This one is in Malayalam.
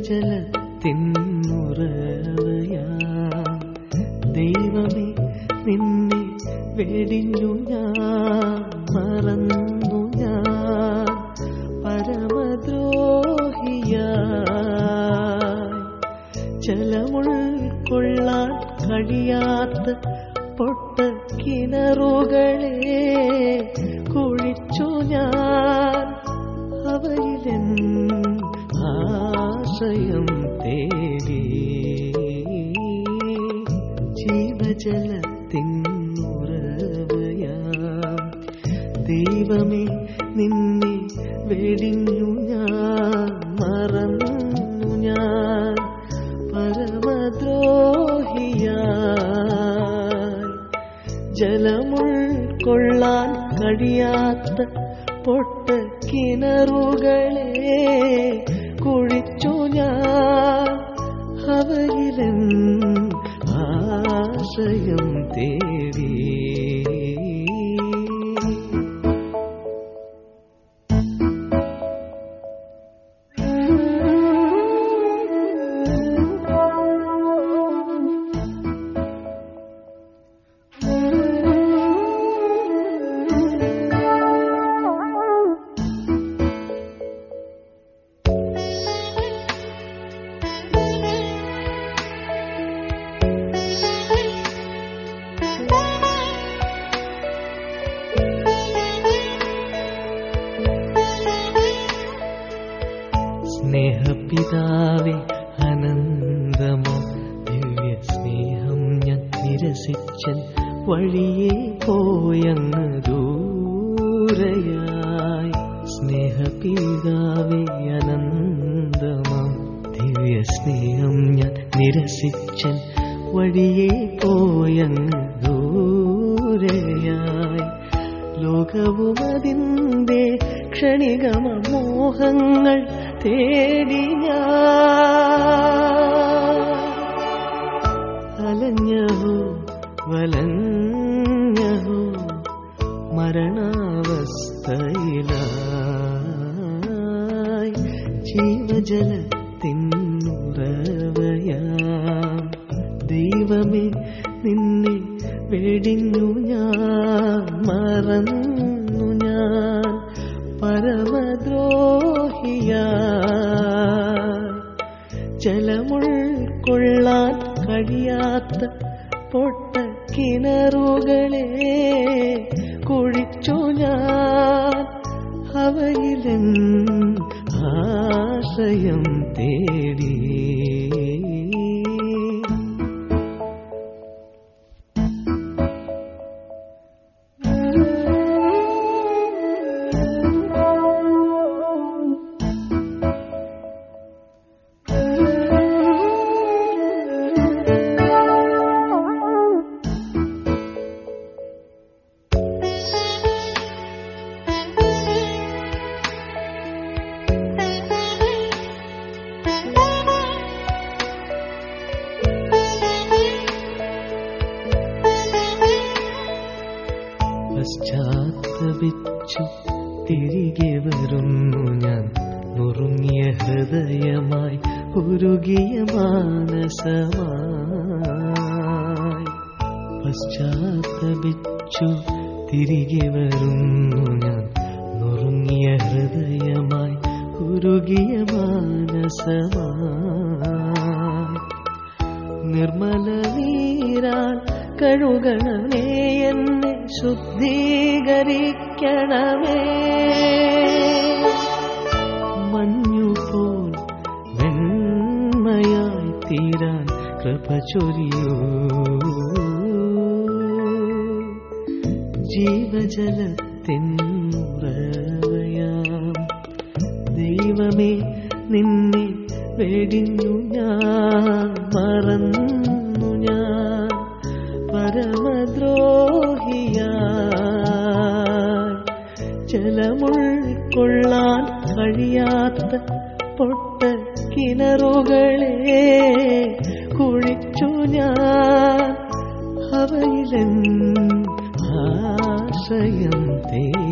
ജീവജലത്തിന്നുറവയാ ദൈവമേ നിന്നെ വെടിഞ്ഞു ഞാൻ മറന്നു ഞാൻ പരമദ്രോഹിയായി ജലമുൾക്കൊള്ളാൻ കഴിയാത്ത പൊട്ട കിണറുകളെ കുഴിച്ചു ഞാൻ അവയിലെൻ ആശ്രയം തേടി ജീവജലത്തിന്നുറവയാം ദൈവമേ നിന്നെ വെടിഞ്ഞു ഞാൻ മറന്നു ഞാൻ പരമദ്രോഹിയായി ജലമുൾക്കൊള്ളാൻ കഴിയാത്ത പൊട്ട കിണറുകളെ കുഴിച്ചു ഞാൻ അവയിലെൻ ആശ്രയം തേടി സ്നേഹപിതാവേ അനന്തമാ ദിവ്യ സ്നേഹം ഞാൻ നിരസിച്ചൻ വഴിയെ പോയങ്ങ് ദൂരയായി സ്നേഹപിതാവേ അനന്തമാ ദിവ്യ സ്നേഹം ഞാൻ നിരസിച്ചൻ വഴിയെ പോയങ്ങ് ദൂരയായി ലോകവും അതിൻ്റെ ക്ഷണികമ മോഹങ്ങൾ തേടി ഞാൻ അലഞ്ഞഹോ വലഞ്ഞഹോ മരണാവസ്ഥയിലായി ജീവജലത്തിന്നുറവയാം ദൈവമേ നിന്നെ വെടിഞ്ഞു ഞാൻ മറന്നു ഞാൻ പരമദ്രോഹിയായി ജലമുൾക്കൊള്ളാൻ കഴിയാത്ത പൊട്ട കിണറുകളെ കുഴിച്ചു ഞാൻ അവയിലെൻ ആശ്രയം തേടി പശ്ചാത്തപിച്ചു തിരികെ വരുന്നു ഞാൻ നുറുങ്ങിയ ഹൃദയമായി ഉരുകിയ മാനസമായി പശ്ചാത്തപിച്ചു തിരികെ വരുന്നു ഞാൻ നുറുങ്ങിയ ഹൃദയമായി ഉരുകിയ മാനസമായി നിർമ്മല നീരാൽ കഴുകണമേ എന്നെ ശുദ്ധീകരിക്കണമേ മഞ്ഞുപോൽ വെണ്മയായി തീരാൻ കൃപ ചൊരിയൂ ജീവജലത്തിന്നുറവയാം ദൈവമേ നിന്നെ വെടിഞ്ഞു ഞാൻ മറന്നു ഞാൻ പരമദ്രോഹിയായി ജലമുൾക്കൊള്ളാൻ കഴിയാത്ത പൊട്ട കിണറുകളെ കുഴിച്ചു ഞാൻ അവയിലെൻ ആശ്രയം തേടി